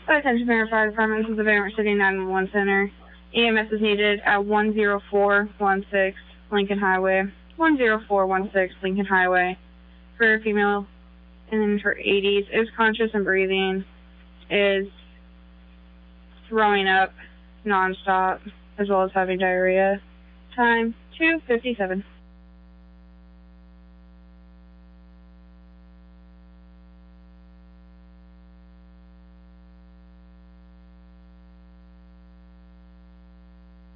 Attention Parent Fire Department, this is the Vanderbilt City 911 Center. EMS is needed at 10416 Lincoln Highway. 10416 Lincoln Highway. For a female in her 80s, is conscious and breathing, is throwing up nonstop, as well as having diarrhea. Time 2:57.